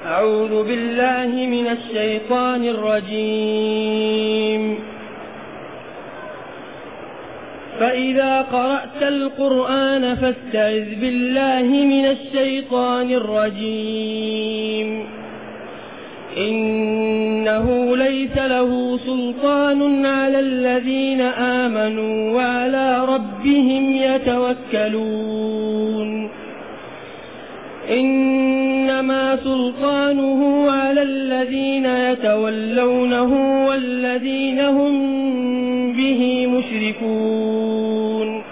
أعوذ بالله من الشيطان الرجيم. فإذا قرأت القرآن فاستعذ بالله من الشيطان الرجيم. إنه ليس له سلطان على الذين آمنوا وعلى ربهم يتوكلون. إنما سلطانه على الذين يتولونه والذين هم به مشركون.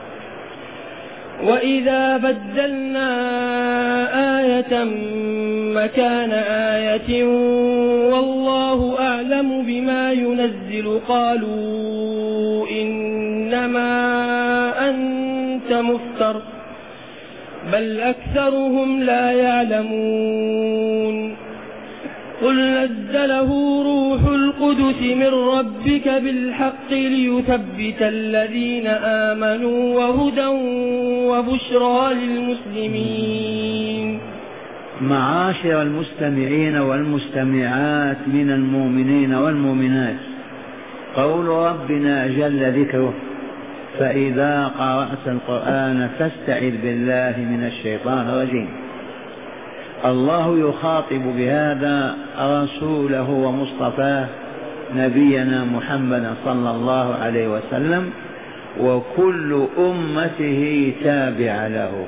وإذا بدلنا آية مكان آية والله أعلم بما ينزل قالوا إنما أنت مفتر بل أكثرهم لا يعلمون. قل نزله روح القدس من ربك بالحق ليثبت الذين آمنوا وهدى وبشرى للمسلمين. معاشر المستمعين والمستمعات من المؤمنين والمؤمنات، قول ربنا جل ذكره: فإذا قرأت القرآن فاستعذ بالله من الشيطان الرجيم. الله يخاطب بهذا رسوله ومصطفاه نبينا محمد صلى الله عليه وسلم وكل أمته تابع له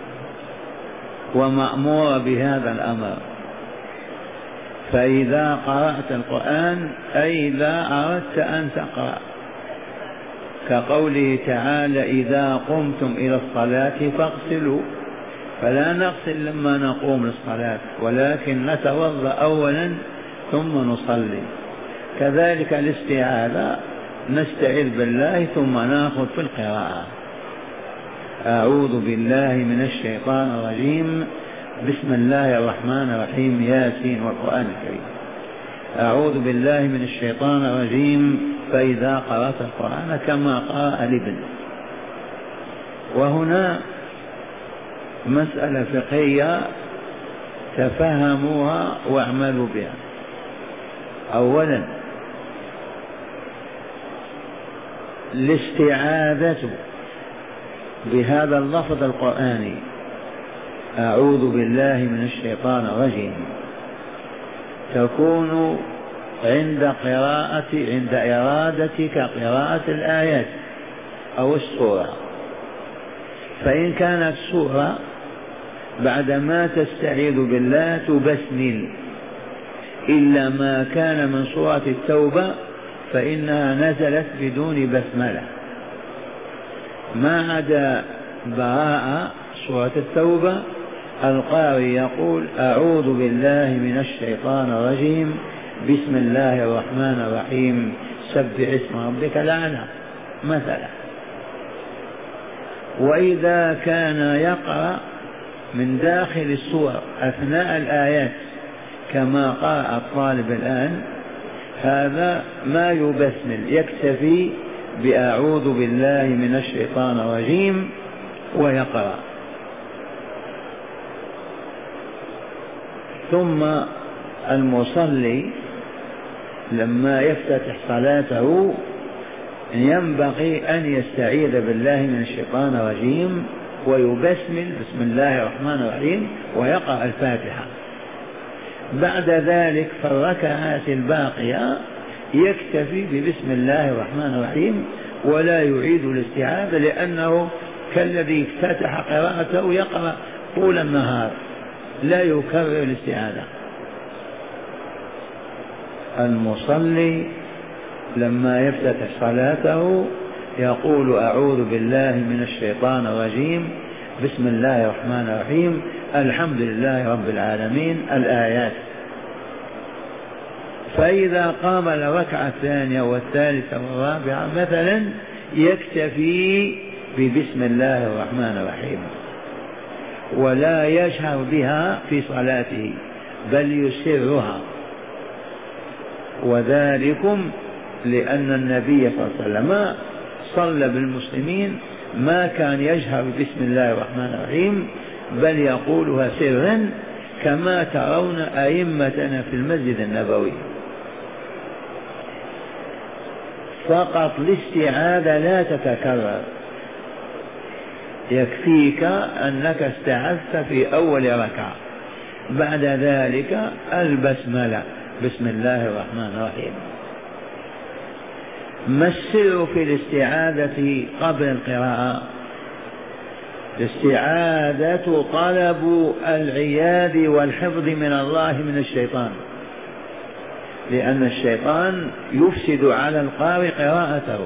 ومأمور بهذا الأمر. فإذا قرأت القرآن أي إذا أردت أن تقرأ، كقوله تعالى: إذا قمتم إلى الصلاة فاغسلوا. فلا نغسل لما نقوم للصلاة، ولكن نتوضأ أولا ثم نصلي. كذلك الاستعاذة، نستعيذ بالله ثم نأخذ في القراءة. أعوذ بالله من الشيطان الرجيم. بسم الله الرحمن الرحيم. ياسين والقرآن الكريم. أعوذ بالله من الشيطان الرجيم. فإذا قرأت القرآن كما قرأ الابن. وهنا مسألة فقهية تفهموها واعملوا بها. أولا، الاستعاذة بهذا اللفظ القرآني: أعوذ بالله من الشيطان الرجيم، تكون عند إرادتك قراءة الآيات أو السورة. فإن كانت سورة بعدما تستعيذ بالله تبسمل، إلا ما كان من سورة التوبة فإنها نزلت بدون بسملة، ما عدا براءة سورة التوبة القارئ يقول: أعوذ بالله من الشيطان الرجيم، بسم الله الرحمن الرحيم، سبح اسم ربك الأعلى مثلا. وإذا كان يقرأ من داخل السور أثناء الآيات كما قرأ الطالب الآن، هذا ما يبسمل، يكتفي بأعوذ بالله من الشيطان الرجيم ويقرأ. ثم المصلي لما يفتتح صلاته ينبغي أن يستعيذ بالله من الشيطان الرجيم ويبسمل بسم الله الرحمن الرحيم ويقرأ الفاتحة. بعد ذلك في الركعات الباقية يكتفي ببسم الله الرحمن الرحيم ولا يعيد الاستعاذة، لأنه كالذي افتتح قراءته يقرأ طول النهار، لا يكرر الاستعاذة. المصلي لما يفتتح صلاته يقول: أعوذ بالله من الشيطان الرجيم، بسم الله الرحمن الرحيم، الحمد لله رب العالمين، الآيات. فإذا قام الركعة الثانية والثالثة والرابعة مثلا يكتفي ببسم الله الرحمن الرحيم ولا يجهر بها في صلاته بل يسرها. وذلكم لأن النبي صلى الله عليه وسلم صلى بالمسلمين ما كان يجهر بسم الله الرحمن الرحيم بل يقولها سرا كما ترون أئمتنا في المسجد النبوي. فقط الاستعاذة لا تتكرر، يكفيك أنك استعذت في أول ركعة، بعد ذلك البسملة، بسم الله الرحمن الرحيم. ما السر في الاستعاذة قبل القراءة؟ الاستعاذة طلب العياذ والحفظ من الله من الشيطان، لأن الشيطان يفسد على القارئ قراءته،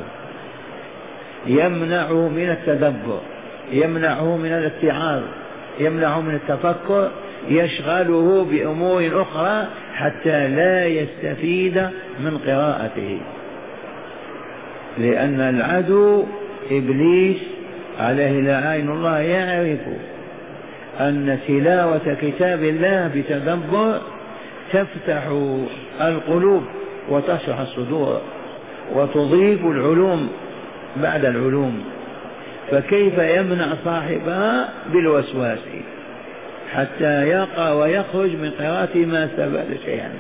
يمنعه من التدبر، يمنعه من الاتعاظ، يمنعه من التفكر، يشغله بأمور أخرى حتى لا يستفيد من قراءته. لأن العدو إبليس عليه لعين الله يعرف أن تلاوة كتاب الله بتدبر تفتح القلوب وتشرح الصدور وتضيف العلوم بعد العلوم، فكيف يمنع صاحبها بالوسواس حتى يقع ويخرج من قراءته ما استفاد شيئا.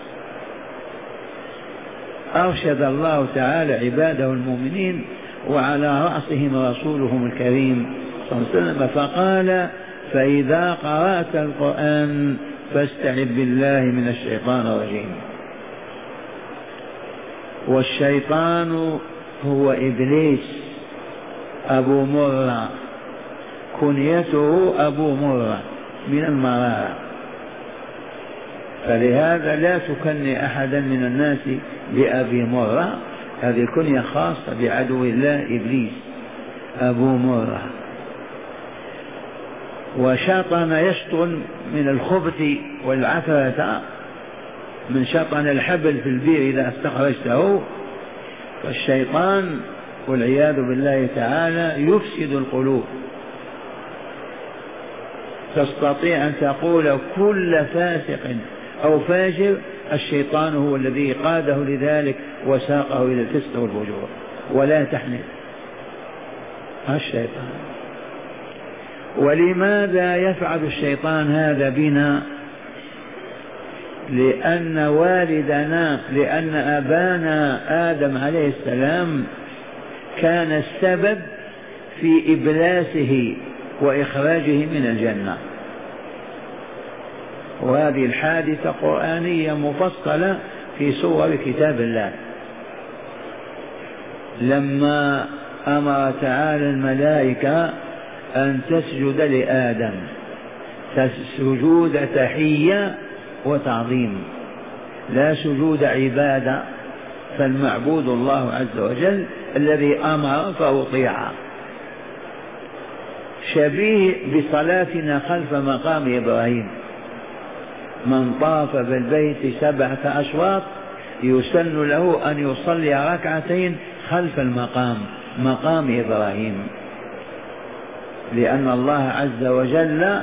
أرشد الله تعالى عباده المؤمنين وعلى رأسهم رسولهم الكريم صلى الله عليه وسلم فقال: فإذا قرأت القرآن فاستعذ بالله من الشيطان الرجيم. والشيطان هو إبليس أبو مرة، كنيته أبو مرة من المرارة، فلهذا لا تكني أحدا من الناس بأبي مرة، هذه كنية خاصة بعدو الله إبليس أبو مرة. وشطن يشطن من الخبث والعثرة، من شطن الحبل في البير إذا استخرجته. فالشيطان والعياذ بالله تعالى يفسد القلوب. تستطيع أن تقول كل فاسق أو فاجر الشيطان هو الذي قاده لذلك وساقه إلى الفسق والفجور، ولا تحنث الشيطان. ولماذا يفعل الشيطان هذا بنا؟ لأن والدنا، لأن أبانا آدم عليه السلام كان السبب في إبلاسه وإخراجه من الجنة. وهذه الحادثة قرآنية مفصلة في سور كتاب الله. لما أمر تعالى الملائكة أن تسجد لآدم سجود تحية وتعظيم، لا سجود عبادة، فالمعبود الله عز وجل الذي أمر فأطيع. شبيه بصلاتنا خلف مقام إبراهيم، من طاف بالبيت 7 أشواط يسن له أن يصلي ركعتين خلف المقام، مقام إبراهيم، لأن الله عز وجل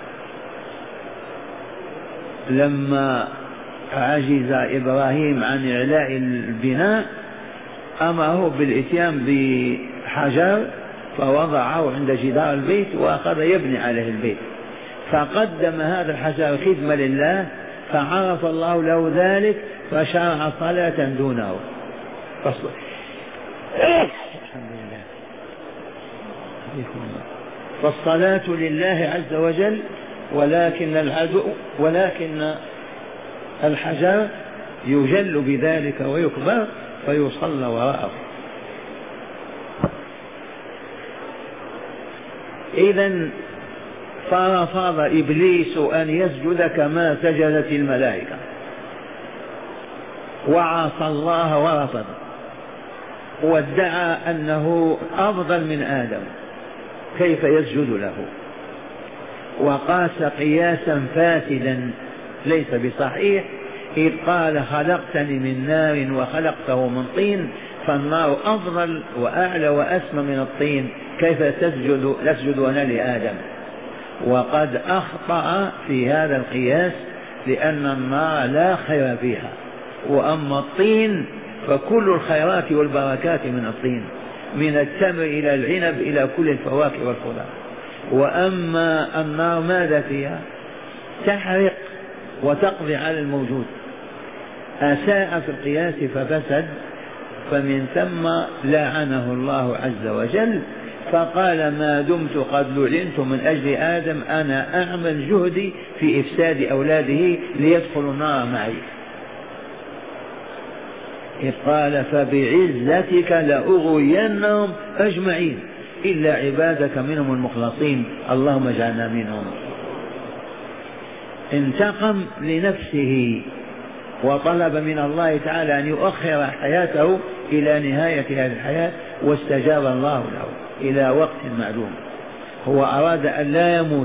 لما عجز إبراهيم عن إعلاء البناء أمره بالإتيان بحجر فوضعه عند جدار البيت وأخذ يبني عليه البيت، فقدم هذا الحجر خدمة لله، فعرف الله له ذلك فشرع صلاة دونه. الحمد لله. فالصلاة لله عز وجل، ولكن الحجر يجل بذلك ويكبر فيصلى وراءه. إذن فرفض إبليس أن يسجد كما سجدت الملائكة، وعصى الله ورفض، وادعى أنه أفضل من آدم، كيف يسجد له؟ وقاس قياسا فاسدا ليس بصحيح، إذ قال: خلقتني من نار وخلقته من طين، فالنار أفضل وأعلى وأسمى من الطين، كيف تسجد أنا لآدم؟ وقد أخطأ في هذا القياس، لأن النار لا خير فيها، وأما الطين فكل الخيرات والبركات من الطين، من التمر إلى العنب إلى كل الفواكه والخضار. وأما النار ماذا فيها؟ تحرق وتقضي على الموجود. أساء في القياس ففسد، فمن ثم لعنه الله عز وجل، فقال ما دمت قد لعنت من أجل آدم أنا أعمل جهدي في إفساد أولاده ليدخلوا النار معي. إذ قال فبعزتك لأغوينهم أجمعين إلا عبادك منهم المخلصين اللهم اجعلنا منهم. انتقم لنفسه وطلب من الله تعالى أن يؤخر حياته إلى نهاية هذه الحياة، واستجاب الله له إلى وقت معلوم. هو أراد أن لا يموت.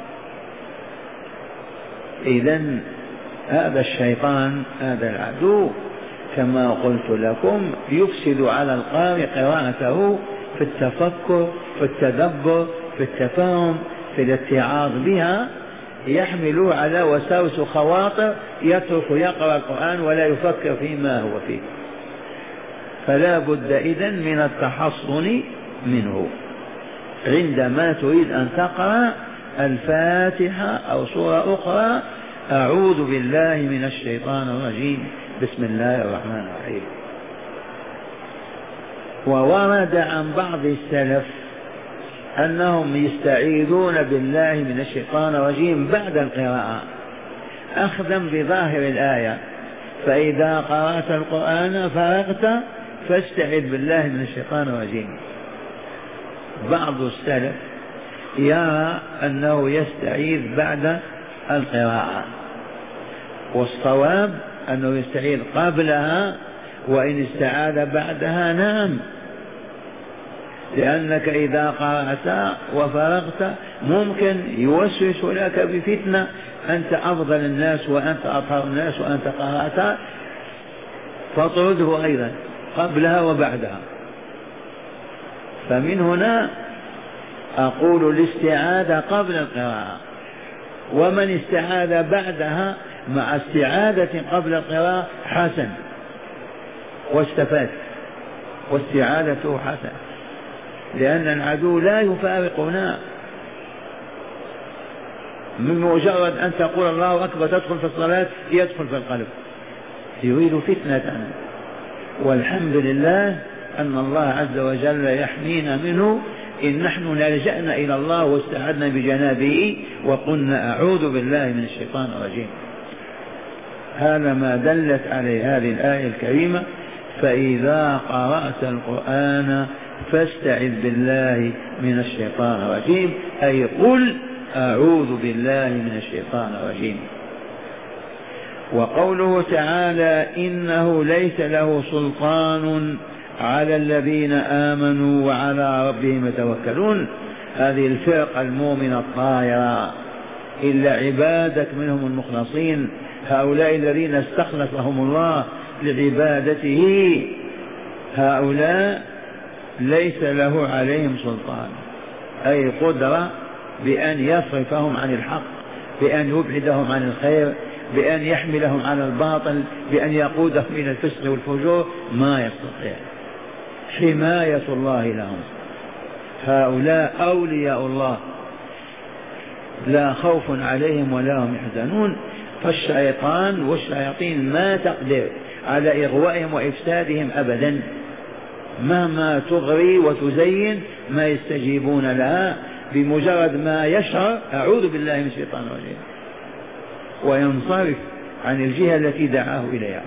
إذن هذا الشيطان هذا العدو كما قلت لكم يفسد على القارئ قراءته في التفكر في التدبر في التفاهم في الاتعاظ بها، يحمل على وساوس خواطر يترك يقرأ القرآن ولا يفكر فيما هو فيه. فلا بد إذن من التحصن منه عندما تريد أن تقرأ الفاتحة أو سورة أخرى. أعوذ بالله من الشيطان الرجيم بسم الله الرحمن الرحيم. وورد عن بعض السلف أنهم يستعيذون بالله من الشيطان الرجيم بعد القراءة أخذا بظاهر الآية، فإذا قرأت القرآن فرغت فاستعذ بالله من الشيطان الرجيم. بعض السلف يرى أنه يستعيذ بعد القراءة، والصواب أنه يستعيذ قبلها، وإن استعاذ بعدها نعم، لأنك إذا قرأت وفرغت ممكن يوسوس لك بفتنة أنت أفضل الناس وأنت أطهر الناس وأنت قرأت، فاطرده أيضا قبلها وبعدها. فمن هنا أقول الاستعاذة قبل القراءة، ومن استعاذ بعدها مع استعاذة قبل القراءة حسن واستفاد، واستعاذته حسن، لأن العدو لا يفارقنا. من مجرد أن تقول الله أكبر تدخل في الصلاة يدخل في القلب، يريد فتنة. والحمد لله أن الله عز وجل يحمينا منه إن نحن لجأنا إلى الله واستعدنا بجنابه وقلنا أعوذ بالله من الشيطان الرجيم. هذا ما دلت عليه هذه الآية الكريمة: فإذا قرأت القرآن فاستعذ بالله من الشيطان الرجيم، أي قل أعوذ بالله من الشيطان الرجيم. وقوله تعالى إنه ليس له سلطان على الذين آمنوا وعلى ربهم يتوكلون، هذه الفرقة المؤمنة الطاهرة إلا عبادك منهم المخلصين، هؤلاء الذين استخلصهم الله لعبادته، هؤلاء ليس له عليهم سلطان، أي قدرة بأن يصرفهم عن الحق، بأن يبعدهم عن الخير، بأن يحملهم على الباطل، بأن يقودهم إلى الفسق والفجور، ما يستطيع. حماية الله لهم، هؤلاء أولياء الله لا خوف عليهم ولا هم يحزنون. فالشيطان والشياطين ما تقدر على إغوائهم وإفسادهم أبدا، مهما تغري وتزين ما يستجيبون لها، بمجرد ما يشعر أعوذ بالله من الشيطان الرجيم وينصرف عن الجهة التي دعاه إليها.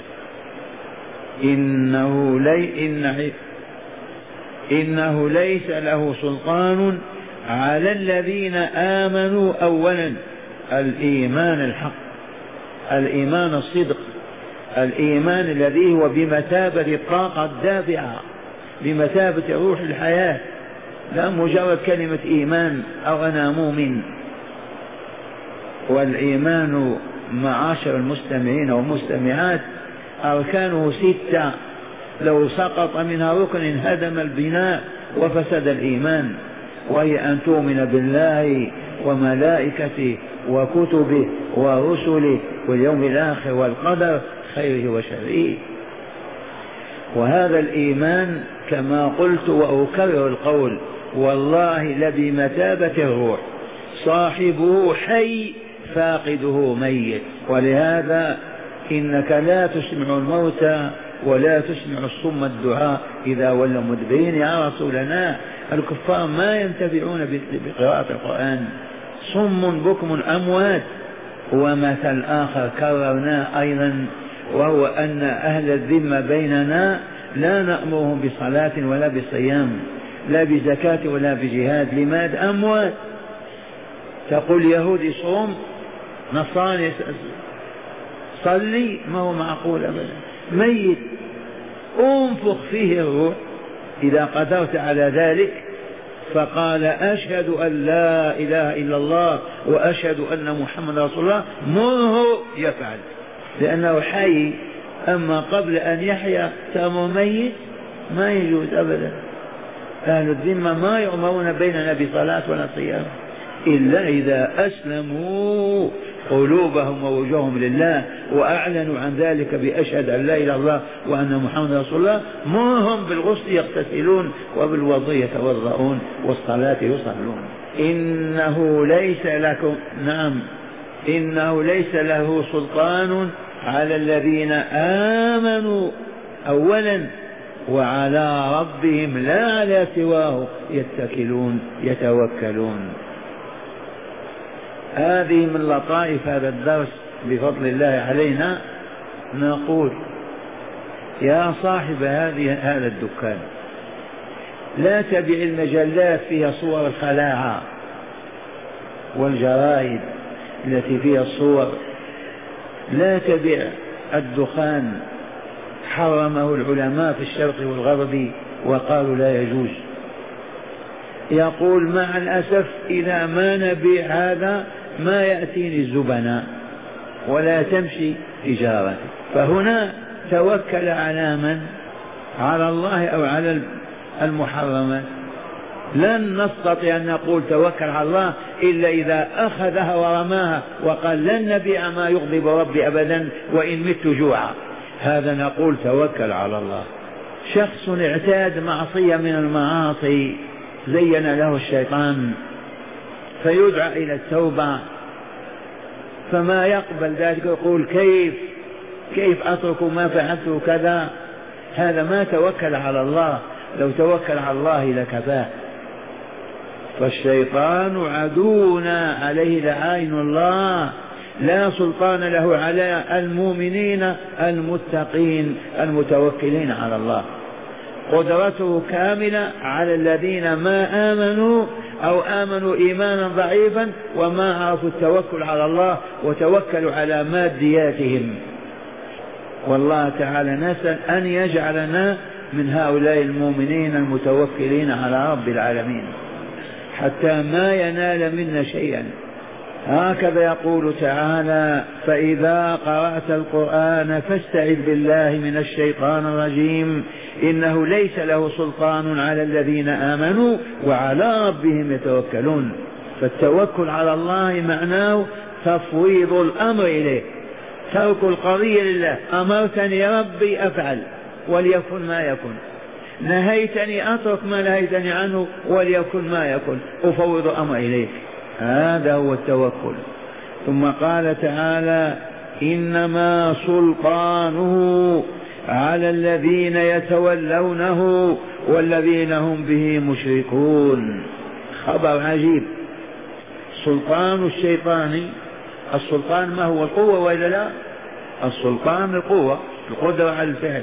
إنه ليس له سلطان على الذين آمنوا. أولا الإيمان الحق، الإيمان الصدق، الإيمان الذي هو بمثابة الطاقة الدافعة، بمثابة روح الحياة، لا مجرد كلمة إيمان أو أنا مؤمن. والإيمان معاشر المستمعين والمستمعات أركانه 6، لو سقط منها ركن انهدم البناء وفسد الإيمان، وهي أن تؤمن بالله وملائكته وكتبه ورسله واليوم الآخر والقدر خيره وشره. وهذا الإيمان كما قلت وأكرر القول والله لبمثابة الروح، صاحبه حي فاقده ميت. ولهذا إنك لا تسمع الموتى ولا تسمع الصم الدعاء إذا ولوا مدبرين. يا رسولنا الكفار ما ينتفعون بقراءة القرآن، صم بكم أموات. ومثل آخر كررناه أيضا، وهو أن أهل الذمة بيننا لا نأمرهم بصلاة ولا بصيام، لا بزكاة ولا بجهاد. لماذا؟ أموات. تقول يهودي صوم، نصراني صلي، ما هو معقول أبدا. ميت أنفخ فيه الروح إذا قدرت على ذلك، فقال أشهد أن لا إله إلا الله وأشهد أن محمد رسول الله، مره يفعل لأنه حي. أما قبل أن يحيا تأمر ميت ما يجوز أبدا. أهل الذمة ما يؤمرون بيننا بصلاة ولا صيام إلا إذا أسلموا قلوبهم ووجوههم لله وأعلنوا عن ذلك بأشهد أن لا إله إلا الله وأن محمد رسول الله. مرهم بالغسل يغتسلون وبالوضوء يتوضؤون والصلاة يصلون. إنه ليس لكم، نعم، إنه ليس له سلطان على الذين آمنوا أولا وعلى ربهم لا على سواه يتكلون يتوكلون. هذه من لطائف هذا الدرس بفضل الله علينا. نقول يا صاحب هذا الدكان، لا تبع المجلات فيها صور الخلاعة والجرائد التي فيها الصور، لا تبع الدخان، حرمه العلماء في الشرق والغرب وقالوا لا يجوز. يقول مع الأسف إذا ما نبيع هذا ما يأتيني الزبناء ولا تمشي تجارة. فهنا توكل على من؟ على الله أو على المحرمات. لن نستطيع أن نقول توكل على الله إلا إذا أخذها ورماها وقال لن نبيع ما يغضب ربي أبدا وإن مت جوعا، هذا نقول توكل على الله. شخص اعتاد معصية من المعاصي زين له الشيطان فيدعى إلى التوبة، فما يقبل ذلك، يقول كيف أترك ما فعلته كذا. هذا ما توكل على الله، لو توكل على الله لكفاه. فالشيطان عدونا عليه لعين الله، لا سلطان له على المؤمنين المتقين المتوكلين على الله. قدرته كاملة على الذين ما آمنوا أو آمنوا إيمانا ضعيفا وما عرفوا التوكل على الله وتوكلوا على مادياتهم. والله تعالى نسأل أن يجعلنا من هؤلاء المؤمنين المتوكلين على رب العالمين حتى ما ينال منا شيئا. هكذا يقول تعالى: فإذا قرأت القرآن فاستعذ بالله من الشيطان الرجيم إنه ليس له سلطان على الذين آمنوا وعلى ربهم يتوكلون. فالتوكل على الله معناه تفويض الأمر إليه، ترك القضية لله. أمرتني ربي أفعل وليكن ما يكن، نهيتني أترك ما نهيتني عنه وليكن ما يكن، أفوض أمر إليك. هذا هو التوكل. ثم قال تعالى: إنما سلطانه على الذين يتولونه والذين هم به مشركون. خبر عجيب. سلطان الشيطان، السلطان ما هو؟ القوة وإلا لا؟ السلطان القوة، القدرة على الفعل.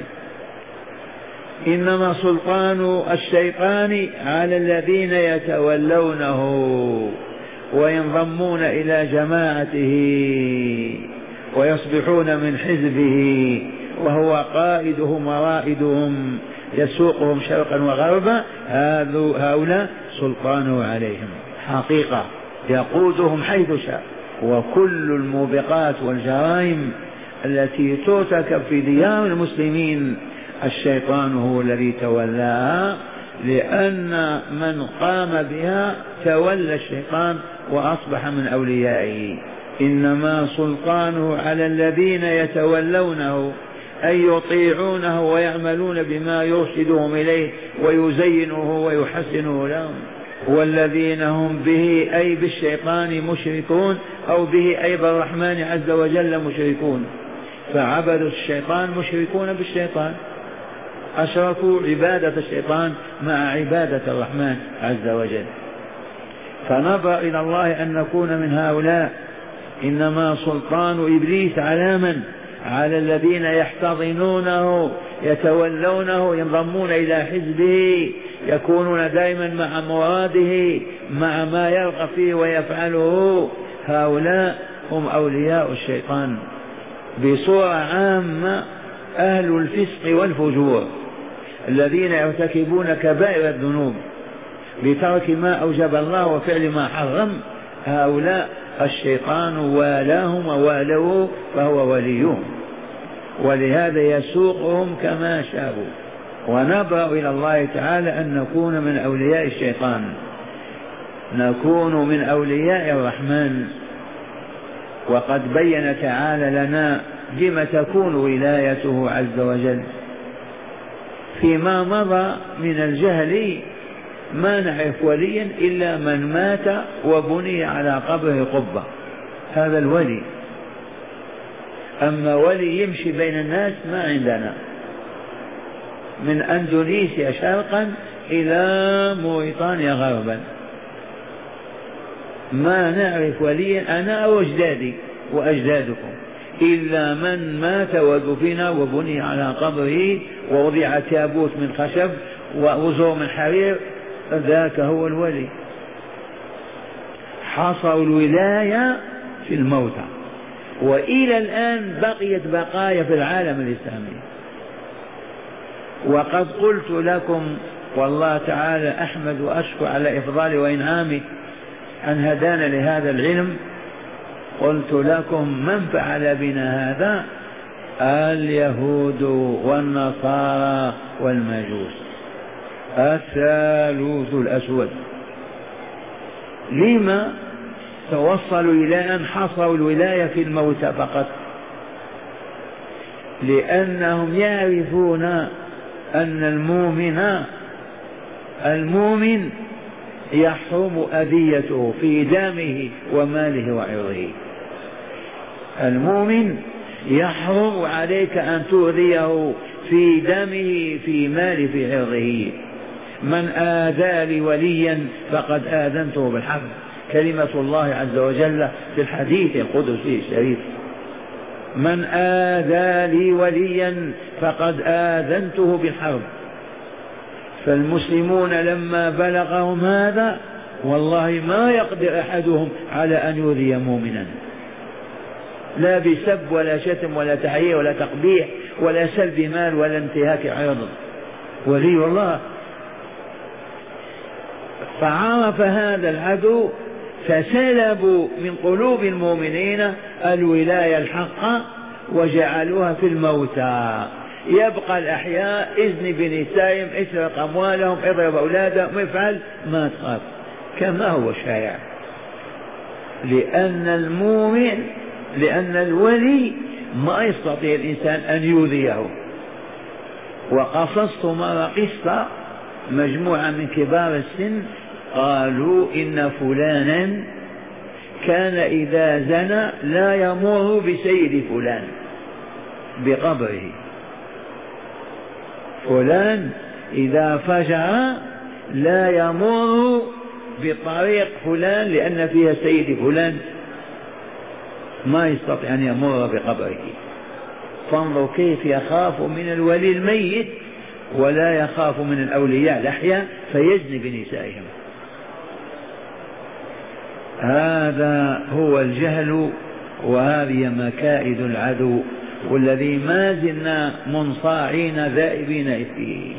إنما سلطان الشيطان على الذين يتولونه وينضمون إلى جماعته ويصبحون من حزبه وهو قائدهم ورائدهم يسوقهم شرقا وغربا. هؤلاء سلطانه عليهم حقيقة، يقودهم حيث شاء. وكل الموبقات والجرائم التي ترتكب في ديار المسلمين الشيطان هو الذي تولاها، لأن من قام بها تولى الشيطان وأصبح من أوليائه. إنما سلطانه على الذين يتولونه أي يطيعونه ويعملون بما يرشدهم إليه ويزينه ويحسنه لهم. والذين هم به أي بالشيطان مشركون، أو به أي بالرحمن عز وجل مشركون. فعبدوا الشيطان مشركون بالشيطان، أشركوا عبادة الشيطان مع عبادة الرحمن عز وجل. فنظر إلى الله أن نكون من هؤلاء. إنما سلطان إبليس على من؟ على الذين يحتضنونه يتولونه ينضمون إلى حزبه، يكونون دائما مع مراده مع ما يرغب فيه ويفعله. هؤلاء هم أولياء الشيطان بصورة عامة، أهل الفسق والفجور الذين يرتكبون كبائر الذنوب بترك ما أوجب الله وفعل ما حرم. هؤلاء الشيطان والاهم ووالوه فهو وليهم، ولهذا يسوقهم كما شاءوا. ونبرأ إلى الله تعالى أن نكون من أولياء الشيطان، نكون من أولياء الرحمن. وقد بين تعالى لنا بما تكون ولايته عز وجل. فيما مضى من الجهل ما نعرف وليا إلا من مات وبني على قبره قبة، هذا الولي. أما ولي يمشي بين الناس ما عندنا، من أندونيسيا شرقا إلى موريتانيا غربا ما نعرف وليا أنا أو أجدادي وأجدادكم إلا من مات ودفن وبني على قبره ووضع تابوت من خشب وأزر من حرير، ذاك هو الولي. حصل الولاية في الموتى، وإلى الآن بقيت بقايا في العالم الإسلامي. وقد قلت لكم والله تعالى أحمد وأشكر على إفضالي وإنعامي أن هدانا لهذا العلم. قلت لكم من فعل بنا هذا؟ اليهود والنصارى والمجوس، الثالوث الأسود. لما توصلوا إلى أن حصروا الولاية في الموتى فقط؟ لأنهم يعرفون أن المؤمن يحرم أذيته في دمه وماله وعرضه. المؤمن يحرم عليك أن تؤذيه في دمه في ماله في عرضه. من آذى لي وليا فقد آذنته بالحرب، كلمة الله عز وجل في الحديث القدسي الشريف: من آذى لي وليا فقد آذنته بالحرب. فالمسلمون لما بلغهم هذا والله ما يقدر أحدهم على أن يؤذي مؤمنا، لا بسب ولا شتم ولا تحية ولا تقبيح ولا سلب مال ولا انتهاك عرض. ولي الله. فعرف هذا العدو فسلبوا من قلوب المؤمنين الولاية الحقة وجعلوها في الموتى. يبقى الأحياء: إذن بنسائهم، اسرق أموالهم، اضرب أولادهم، افعل ما تخاف، كما هو شائع. لأن الولي ما يستطيع الإنسان أن يؤذيه. وقصصت مرة قصة مجموعة من كبار السن قالوا إن فلانا كان إذا زنى لا يمر بسيد فلان بقبره. فلان إذا فجر لا يمر بطريق فلان لأن فيها سيد فلان، ما يستطيع أن يمر بقبره. فانظر كيف يخاف من الولي الميت ولا يخاف من الأولياء الأحياء فيزني بنسائهم. هذا هو الجهل، وهذه مكائد العدو، والذي ما زلنا منصاعين ذائبين فيه.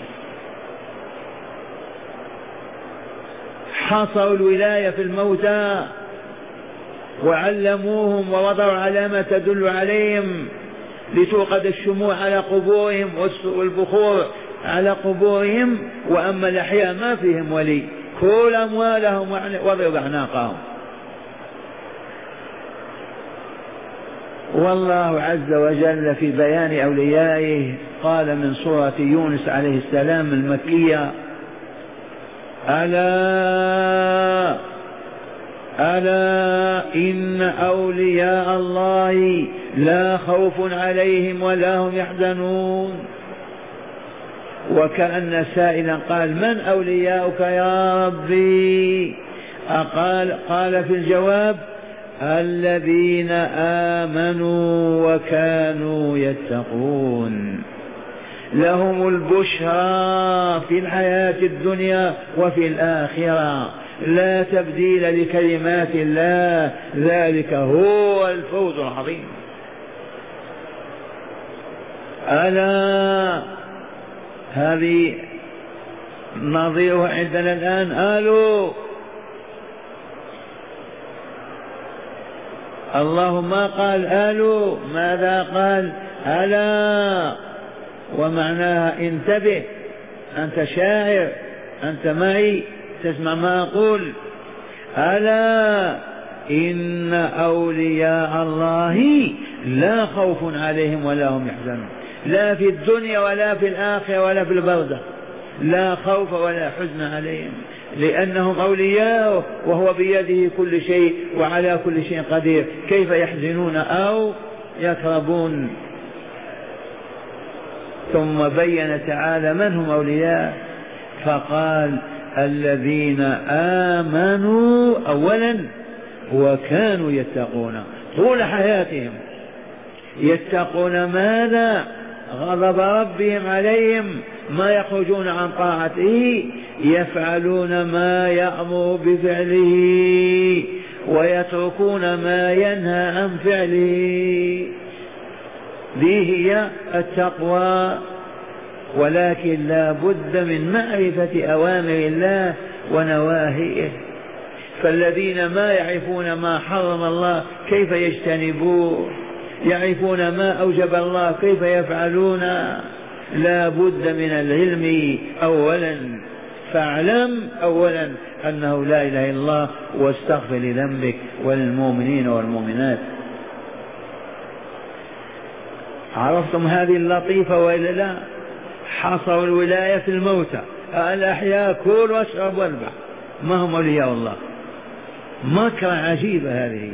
حصروا الولاية في الموتى وعلموهم ووضعوا علامة تدل عليهم لتوقد الشموع على قبورهم والبخور على قبورهم. وأما الأحياء ما فيهم ولي، كل أموالهم وضرب أعناقهم. والله عز وجل في بيان أوليائه قال من سورة يونس عليه السلام المكية: ألا إن أولياء الله لا خوف عليهم ولا هم يحزنون. وكأن سائلا قال من أولياؤك يا ربي؟ قال في الجواب الذين آمنوا وكانوا يتقون، لهم البشرى في الحياة الدنيا وفي الآخرة، لا تبديل لكلمات الله، ذلك هو الفوز العظيم. ألا هذه نظيرها عندنا الآن. ألو الله ما قال ألو، ماذا قال؟ ألا، ومعناها انتبه، أنت شاعر، أنت معي تسمع ما أقول. ألا إن أولياء الله لا خوف عليهم ولا هم يحزنون، لا في الدنيا ولا في الآخرة ولا في البرزخ، لا خوف ولا حزن عليهم، لأنهم أولياء وهو بيده كل شيء وعلى كل شيء قدير، كيف يحزنون أو يكربون؟ ثم بين تعالى من هم أولياء، فقال الذين آمنوا أولا وكانوا يتقون طول حياتهم. يتقون ماذا؟ غضب ربهم عليهم، ما يخرجون عن طاعته، يفعلون ما يأمر بفعله ويتركون ما ينهى عن فعله. ذي هي التقوى. ولكن لا بد من معرفة أوامر الله ونواهيه. فالذين ما يعرفون ما حرم الله كيف يجتنبوه؟ يعرفون ما أوجب الله كيف يفعلون؟ لا بد من العلم أولا. فاعلم أولا أنه لا إله إلا الله، واستغفر لذنبك وللمؤمنين والمؤمنات. عرفتم هذه اللطيفة وإلا لا؟ حصروا الولاية في الموتى، الأحياء كل واشرب والبع، ما هم أولياء الله. مكرة عجيبة هذه.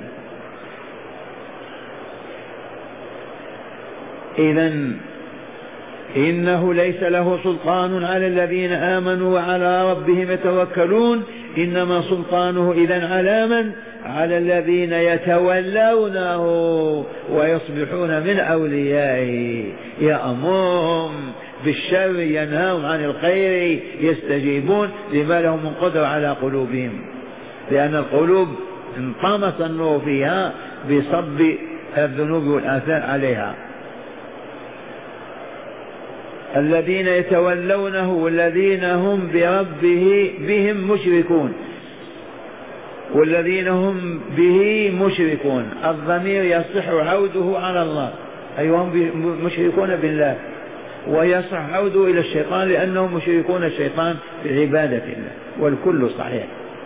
إذن إنه ليس له سلطان على الذين آمنوا وعلى ربهم يتوكلون، إنما سلطانه إذن على من؟ على الذين يتولونه ويصبحون من أوليائه، يأمرهم بالشر، ينهون عن الخير، يستجيبون لما لهم من قدرة على قلوبهم، لأن القلوب انطمس النور فيها بصب الذنوب والآثار عليها. الذين يتولونه والذين هم بهم مشركون، والذين هم به مشركون، الضمير يصح عوده على الله، أي هم مشركون بالله، ويصح عوده إلى الشيطان لأنهم مشركون الشيطان في عبادة الله، والكل صحيح.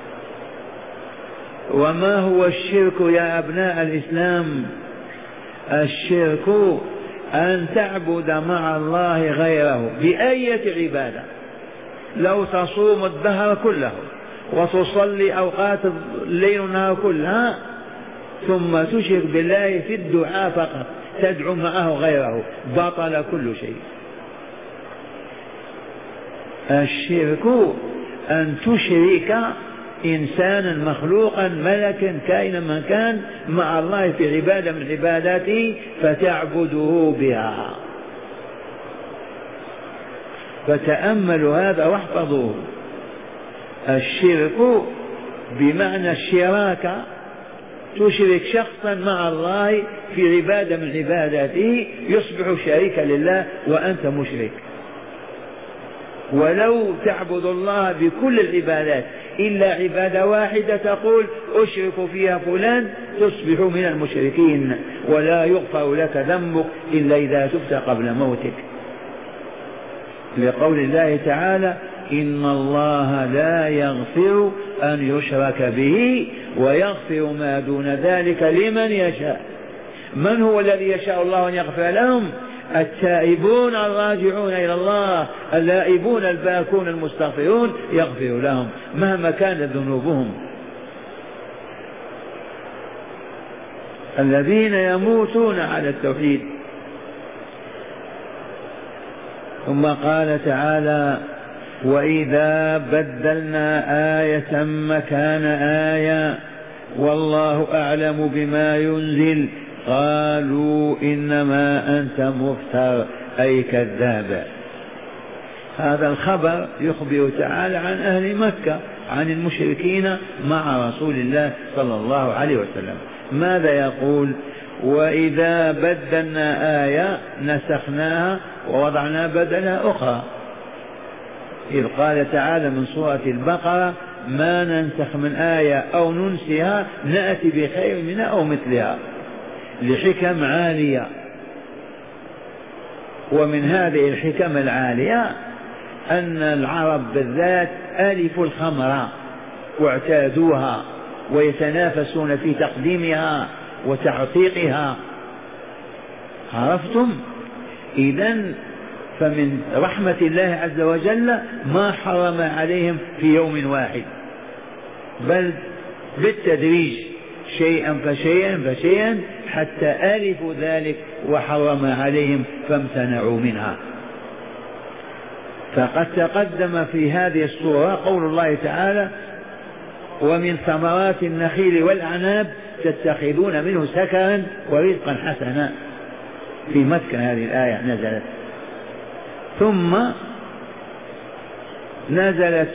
وما هو الشرك يا أبناء الإسلام؟ الشرك أن تعبد مع الله غيره بأية عبادة. لو تصوم الدهر كله وتصلي أوقات الليل والنهار كلها، ثم تشرك بالله في الدعاء فقط، تدعو معه غيره، بطل كل شيء. الشرك أن تشرك إنسانا مخلوقا ملكا كائنا من كان مع الله في عبادة من عباداته فتعبده بها. فتأملوا هذا واحفظوه. الشرك بمعنى الشراكة، تشرك شخصا مع الله في عبادة من عباداته، يصبح شريكا لله وأنت مشرك. ولو تعبد الله بكل العبادات إلا عبادة واحدة تقول أشرك فيها فلان، تصبح من المشركين، ولا يغفر لك ذنبك إلا إذا تبت قبل موتك، لقول الله تعالى إن الله لا يغفر أن يشرك به ويغفر ما دون ذلك لمن يشاء. من هو الذي يشاء الله أن يغفر لهم؟ التائبون الراجعون إلى الله، اللائبون الباكون المستغفرون يغفر لهم مهما كانت ذنوبهم، الذين يموتون على التوحيد. ثم قال تعالى: وإذا بدلنا آية مكان آية والله أعلم بما ينزل قالوا إنما أنت مفتر أي كذاب. هذا الخبر يخبر تعالى عن أهل مكة، عن المشركين مع رسول الله صلى الله عليه وسلم. ماذا يقول؟ وإذا بدلنا آية نسخناها ووضعنا بدلها أخرى. إذ قال تعالى من سورة البقرة: ما ننسخ من آية أو ننسها نأتي بخير منها أو مثلها، لحكم عالية. ومن هذه الحكم العالية أن العرب بالذات ألفوا الخمر واعتادوها ويتنافسون في تقديمها وتعتيقها، عرفتم؟ إذن فمن رحمة الله عز وجل ما حرم عليهم في يوم واحد، بل بالتدريج شيئا فشيئا حتى ألفوا ذلك وحرم عليهم فامتنعوا منها. فقد تقدم في هذه السورة قول الله تعالى: ومن ثمرات النخيل والأعناب تتخذون منه سكرا ورزقا حسنا. في مكة هذه الآية نزلت. ثم نزلت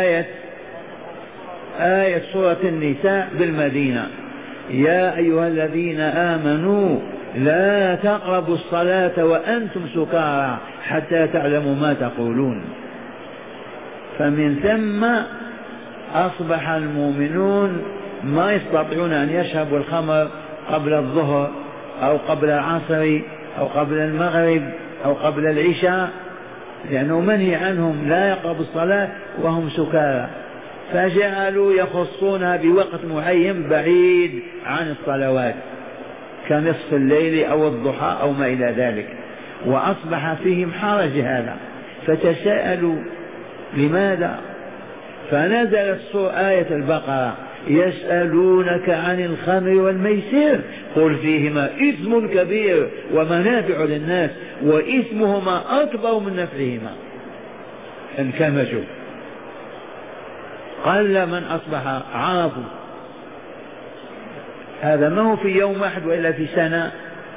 آية سورة النساء بالمدينة: يا أيها الذين آمنوا لا تقربوا الصلاة وأنتم سكارى حتى تعلموا ما تقولون. فمن ثم أصبح المؤمنون ما يستطيعون أن يشربوا الخمر قبل الظهر أو قبل العصر أو قبل المغرب أو قبل العشاء، لأنه منهي عنهم لا يقربوا الصلاة وهم سكارى، فجعلوا يخصونها بوقت معين بعيد عن الصلوات كنصف الليل أو الضحى أو ما إلى ذلك. وأصبح فيهم حرج هذا، فتساءلوا لماذا؟ فنزلت آية البقرة: يسألونك عن الخمر والميسر قل فيهما إثم كبير ومنافع للناس وإثمهما أكبر من نفعهما. انكمشوا، قل من أصبح عرفوا. هذا ما هو في يوم واحد وإلا في سنة.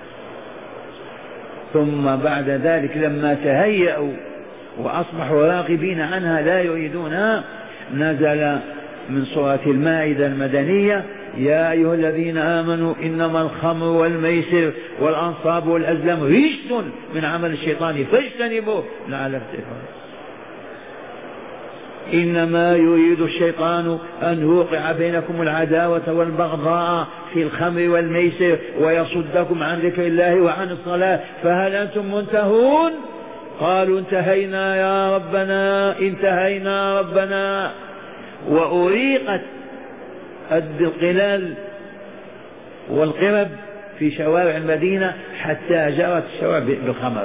ثم بعد ذلك لما تهيأوا وأصبحوا راغبين عنها لا يريدونها، نزل من سورة المائدة المدنية: يا أيها الذين آمنوا إنما الخمر والميسر والأنصاب والأزلام رجس من عمل الشيطان فاجتنبوه لعلكم تفلحون. إنما يريد الشيطان أن يوقع بينكم العداوة والبغضاء في الخمر والميسر ويصدكم عن ذكر الله وعن الصلاة فهل أنتم منتهون؟ قالوا انتهينا يا ربنا. وأريقت القلال والقرب في شوارع المدينة حتى جرت الشوارع بالخمر.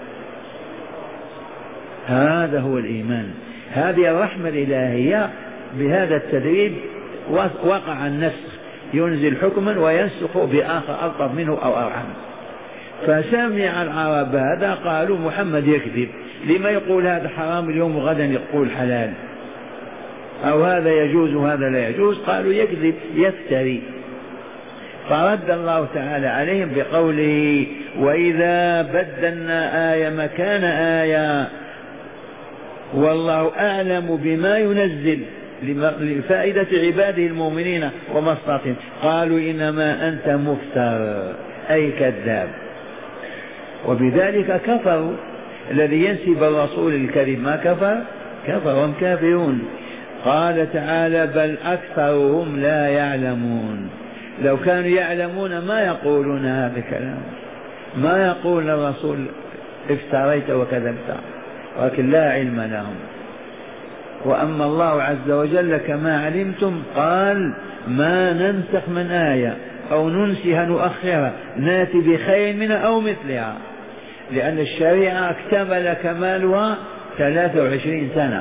هذا هو الإيمان، هذه الرحمة الإلهية. بهذا التدريب وقع النسخ، ينزل حكما وينسخ بآخر ألطف منه أو أرحم. فسمع العرب هذا قالوا محمد يكذب، لما يقول هذا حرام اليوم وغدا يقول حلال، أو هذا يجوز وهذا لا يجوز. قالوا يكذب يفتري. فرد الله تعالى عليهم بقوله: وإذا بدلنا آية مكان آية والله أعلم بما ينزل لفائدة عباده المؤمنين ومصلحتهم قالوا إنما أنت مفتر أي كذاب. وبذلك كفروا. الذي ينسب الرسول الكريم ما كفرهم كافرون. قال تعالى: بل أكثرهم لا يعلمون. لو كانوا يعلمون ما يقولون هذا الكلام، ما يقول الرسول افتريت وكذبت، ولكن لا علم لهم. وأما الله عز وجل كما علمتم قال: ما ننسخ من آية أو ننسها نؤخرها ناتي بخير منها أو مثلها، لأن الشريعة اكتمل كمالها 23 سنة.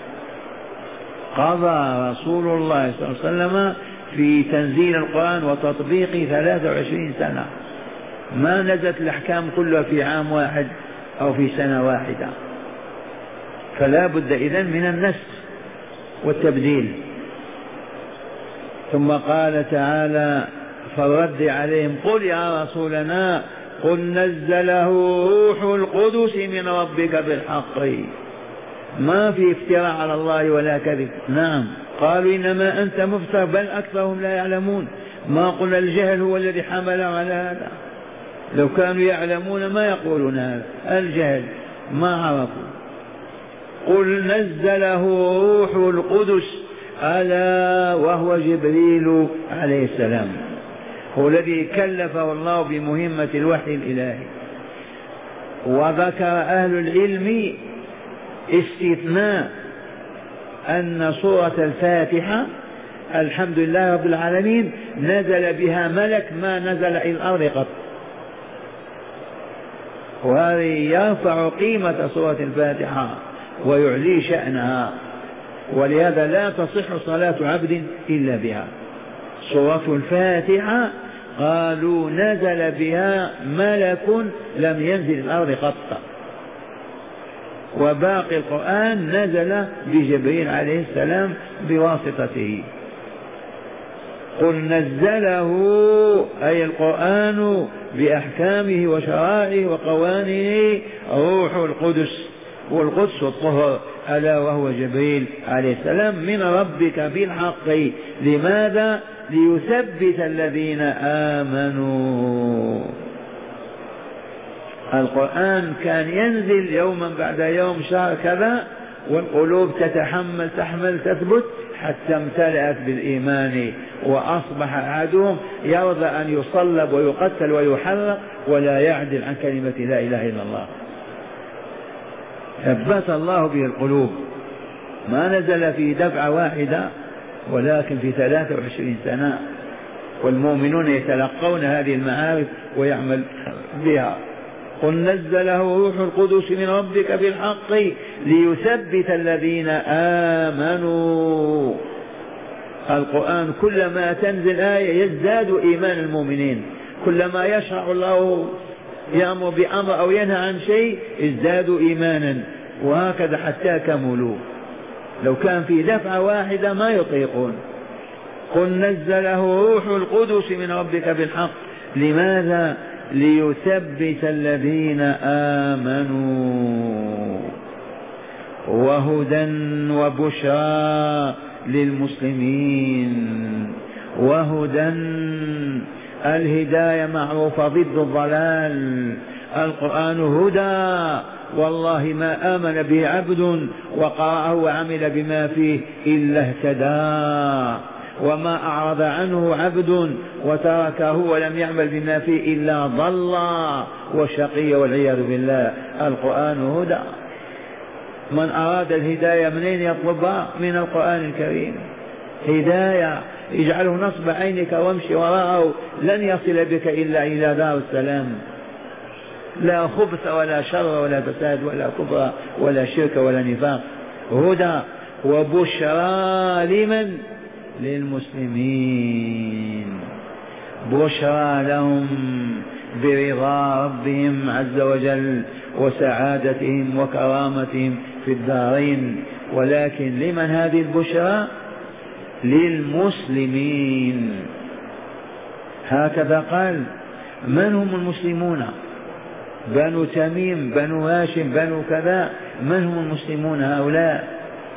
قضى رسول الله صلى الله عليه وسلم في تنزيل القرآن وتطبيقه 23 سنة، ما نزلت الأحكام كلها في عام واحد أو في سنة واحدة. فلا بد إذن من النسخ والتبديل. ثم قال تعالى فالرد عليهم قل يا رسولنا قل نزله روح القدس من ربك بالحق، ما في افتراء على الله ولا كذب. نعم قالوا إنما أنت مفتر بل أكثرهم لا يعلمون. ما قلنا الجهل هو الذي حمل على هذا، لو كانوا يعلمون ما يقولون هذا، الجهل ما عرفوا. قل نزله روح القدس ألا وهو جبريل عليه السلام، هو الذي كلفه الله بمهمة الوحي الإلهي. وذكر أهل العلم استثناء أن سورة الفاتحة الحمد لله رب العالمين نزل بها ملك ما نزل إلى الأرض قط، وهذا يرفع قيمة سورة الفاتحة ويعلي شأنها، ولهذا لا تصح صلاة عبد إلا بها. سورة الفاتحة قالوا نزل بها ملك لم ينزل الأرض قط، وباقي القرآن نزل بجبريل عليه السلام بواسطته. قل نزله أي القرآن بأحكامه وشرائعه وقوانينه روح القدس، والقدس الطهر ألا وهو جبريل عليه السلام من ربك بالحق. لماذا؟ ليثبت الذين آمنوا. القرآن كان ينزل يوما بعد يوم شهر كذا، والقلوب تحمل تثبت حتى امتلأت بالإيمان، وأصبح أحدهم يرضى أن يصلب ويقتل ويحرق ولا يعدل عن كلمة لا إله إلا الله. ثبت الله به القلوب، ما نزل في دفعة واحدة ولكن في 23 سنة، والمؤمنون يتلقون هذه المعارف ويعمل بها. قل نزله روح القدس من ربك بالحق ليثبت الذين آمنوا. القرآن كلما تنزل آية يزداد إيمان المؤمنين، كلما يشرع الله يأمر بأمر أو ينهى عن شيء ازدادوا إيمانا، وهكذا حتى كملوا. لو كان في دفعة واحدة ما يطيقون. قل نزله روح القدس من ربك بالحق. لماذا؟ ليثبت الذين آمنوا وهدى وبشرى للمسلمين. وهدى الهداية معروفة ضد الضلال، القرآن هدى، والله ما آمن به عبد وقرأه وعمل بما فيه إلا اهتدى، وما أعرض عنه عبد وتركه ولم يعمل بما فيه إلا ضل وشقي والعياذ بالله. القرآن هدى، من أراد الهداية منين يطلبها؟ من القرآن الكريم. هداية اجعله نصب عينك وامشي وراءه، لن يصل بك إلا إلى دار السلام، لا خبث ولا شر ولا فساد ولا كفر ولا شرك ولا نفاق. هدى وبشرى لمن؟ للمسلمين، بشرى لهم برضا ربهم عز وجل وسعادتهم وكرامتهم في الدارين. ولكن لمن هذه البشرى؟ للمسلمين. هكذا قال. من هم المسلمون؟ بنو تميم، بنو هاشم، بنو كذا، من هم المسلمون هؤلاء؟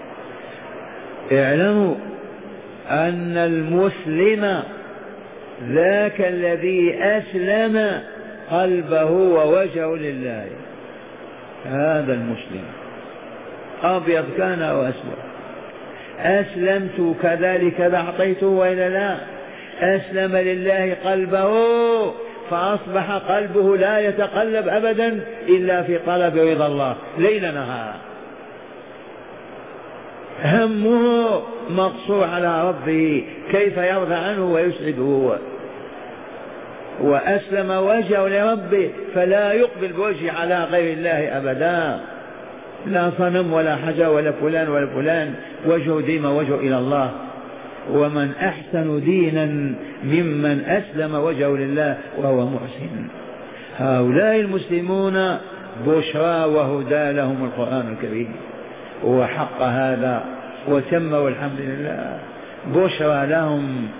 اعلموا أن المسلم ذاك الذي أسلم قلبه ووجهه لله، هذا المسلم، أبيض كان أو أسود. أسلمت كذلك أعطيته وإلا لا؟ أسلم لله قلبه فأصبح قلبه لا يتقلب أبدا إلا في طلب رضا الله ليل نهار، همه مقصور على ربه كيف يرضى عنه ويسعده. وأسلم وجهه لربه فلا يقبل بوجهه على غير الله أبدا، لا صنم ولا حجر ولا فلان ولا فلان، وجهه ديما وجهه إلى الله. ومن أحسن دينا ممن أسلم وجهه لله وهو محسن. هؤلاء المسلمون بشرى وهدى لهم القرآن الكريم، وحق هذا وتم والحمد لله. بشرى لهم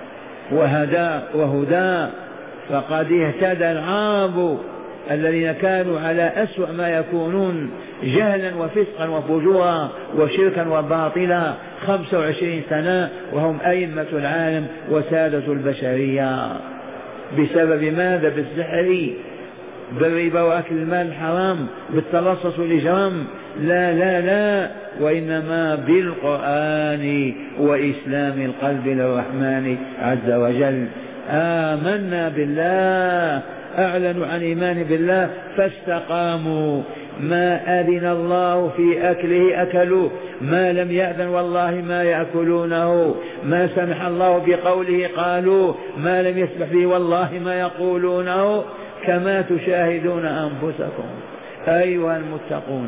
وهدى، فقد اهتدى العرب الذين كانوا على أسوأ ما يكونون جهلا وفسقا وفجورا وشركا وباطلا 25 سنة وهم أئمة العالم وسادة البشرية. بسبب ماذا؟ بالسحر، بالربا وأكل المال الحرام، بالتلصص والإجرام؟ لا لا لا، وإنما بالقرآن وإسلام القلب للرحمن عز وجل. آمنا بالله، أعلنوا عن إيمان بالله فاستقاموا. ما أذن الله في أكله أكلوه، ما لم يأذن والله ما يأكلونه، ما سمح الله بقوله قالوا، ما لم يسمح به والله ما يقولونه، كما تشاهدون أنفسكم أيها المتقون.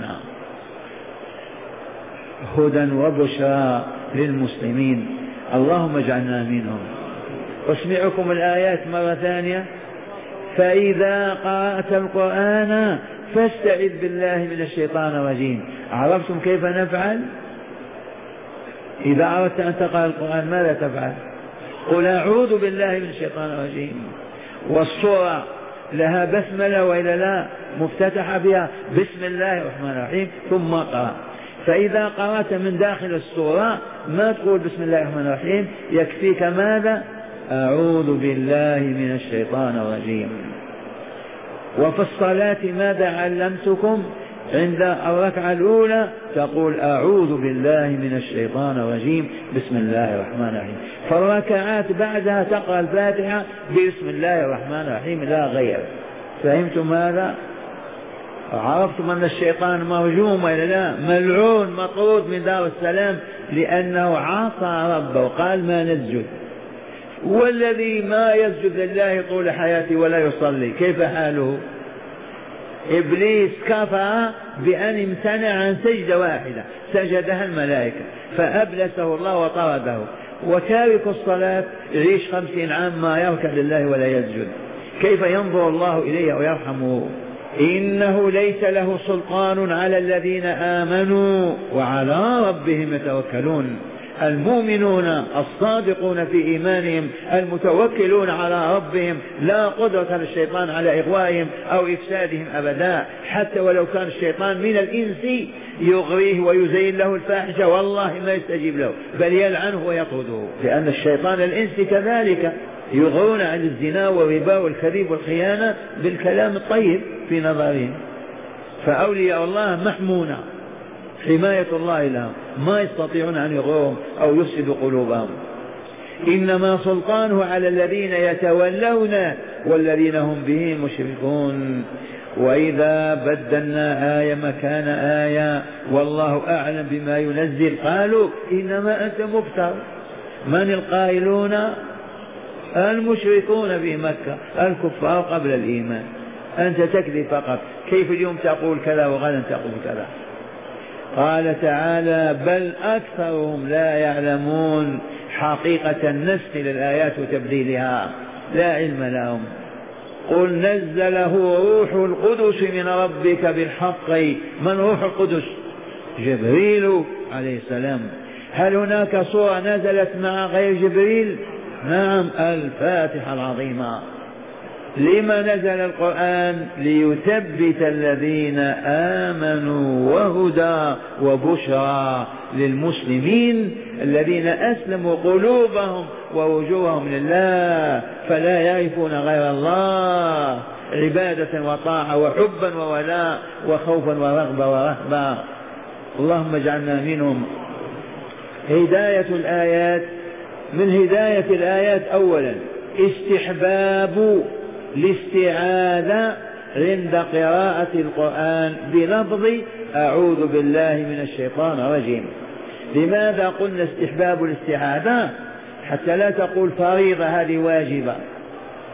هدى وبشرى للمسلمين، اللهم اجعلنا منهم. أسمعكم الآيات مرة ثانية. فإذا قرأت القرآن فاستعذ بالله من الشيطان الرجيم. عرفتم كيف نفعل؟ إذا أردت أن تقرأ القرآن ماذا تفعل؟ قل أعوذ بالله من الشيطان الرجيم. والسورة لها بسملة وإلا لا؟ مفتتحة بها بسم الله الرحمن الرحيم ثم قرأ. فإذا قرأت من داخل السورة ما تقول بسم الله الرحمن الرحيم، يكفيك ماذا؟ أعوذ بالله من الشيطان الرجيم. وفي الصلاة ماذا علمتكم؟ عند الركعة الأولى تقول أعوذ بالله من الشيطان الرجيم بسم الله الرحمن الرحيم. فالركعات بعدها تقرأ الفاتحة بسم الله الرحمن الرحيم لا غير. فهمتم هذا؟ عرفتم أن الشيطان مرجوم ولا لا؟ ملعون مطرود من دار السلام لأنه عصى ربه وقال ما نسجد. والذي ما يسجد لله طول حياته ولا يصلي كيف حاله؟ إبليس كفر بأن امتنع عن سجدة واحدة سجدها الملائكة فأبلسه الله وطرده. وتارك الصلاة يعيش 50 عام ما يركع لله ولا يسجد، كيف ينظر الله إليه ويرحمه؟ إنه ليس له سلطان على الذين آمنوا وعلى ربهم يتوكلون. المؤمنون الصادقون في إيمانهم المتوكلون على ربهم لا قدرة للشيطان على إغوائهم أو إفسادهم أبدا، حتى ولو كان الشيطان من الإنس يغريه ويزين له الفاحشة والله ما يستجيب له بل يلعنه ويطرده، لأن الشيطان الإنس كذلك يغرون عن الزنا والربا والكذب والخيانة بالكلام الطيب في نظرهم. فأولياء الله محمونة، حماية الله لهم، ما يستطيعون أن يغروهم أو يفسدوا قلوبهم. إنما سلطانه على الذين يتولون والذين هم به مشركون. وإذا بدلنا آية مكان آية والله أعلم بما ينزل قالوا إنما أنت مفتر. من القائلون؟ المشركون في مكة الكفار قبل الإيمان. أنت تكذب فقط. كيف اليوم تقول كذا وغدا تقول كذا؟ قال تعالى بل أكثرهم لا يعلمون حقيقة النسخ للآيات وتبديلها، لا علم لهم. قل نزله روح القدس من ربك بالحق. من روح القدس؟ جبريل عليه السلام. هل هناك سورة نزلت مع غير جبريل؟ نعم، الفاتحة العظيمة. لما نزل القرآن؟ ليثبت الذين آمنوا وهدى وبشرى للمسلمين الذين أسلموا قلوبهم ووجوههم لله فلا يعرفون غير الله عبادة وطاعة وحبا وولاء وخوفا ورغبة ورهبة. اللهم اجعلنا منهم. هداية الآيات، من هداية الآيات أولا استحباب الاستعاذة عند قراءة القرآن بلفظ أعوذ بالله من الشيطان الرجيم. لماذا قلنا استحباب الاستعاذة؟ حتى لا تقول فريضة هذه واجبة،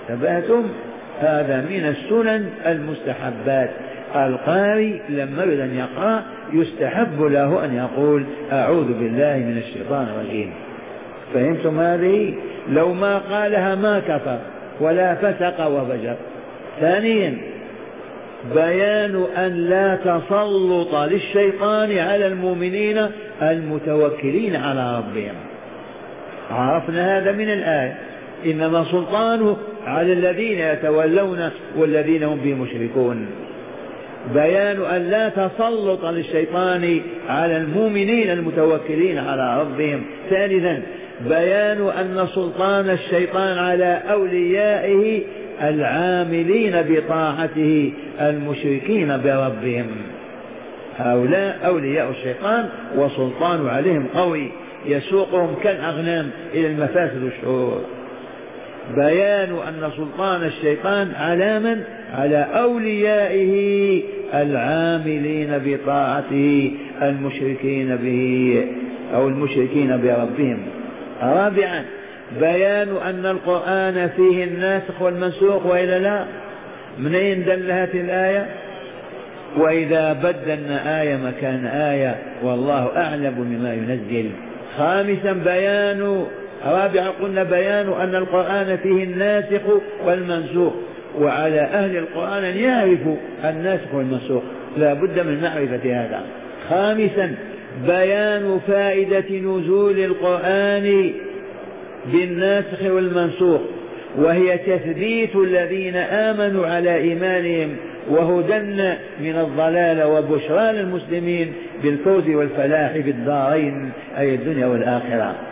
انتبهتم؟ هذا من السنن المستحبات. القارئ لما يريد أن يقرأ يستحب له أن يقول أعوذ بالله من الشيطان الرجيم. فهمتم هذه؟ لو ما قالها ما كفر ولا فسق وفجر. ثانيا بيان أن لا تسلط للشيطان على المؤمنين المتوكلين على ربهم. عرفنا هذا من الآية، إنما سلطانه على الذين يتولون والذين هم به مشركون. بيان أن لا تسلط للشيطان على المؤمنين المتوكلين على ربهم. ثالثا بيان أن سلطان الشيطان على أوليائه العاملين بطاعته المشركين بربهم. هؤلاء أولياء الشيطان وسلطان عليهم قوي يسوقهم كالأغنام إلى المفاسد والشرور. بيان أن سلطان الشيطان على من؟ على أوليائه العاملين بطاعته المشركين به أو المشركين بربهم. رابعا بيان أن القرآن فيه الناسخ والمنسوخ، وإلا لا؟ منين دلت الآية؟ وإذا بدلنا آية مكان آية والله أعلم بما ينزل. خامسا رابعا قلنا بيان أن القرآن فيه الناسخ والمنسوخ، وعلى أهل القرآن أن يعرفوا الناسخ والمنسوخ، لا بد من معرفة هذا. خامسا بيان فائدة نزول القرآن بالناسخ والمنسوخ، وهي تثبيت الذين آمنوا على إيمانهم وهدى من الضلال وبشرى للمسلمين بالفوز والفلاح في الدارين أي الدنيا والآخرة.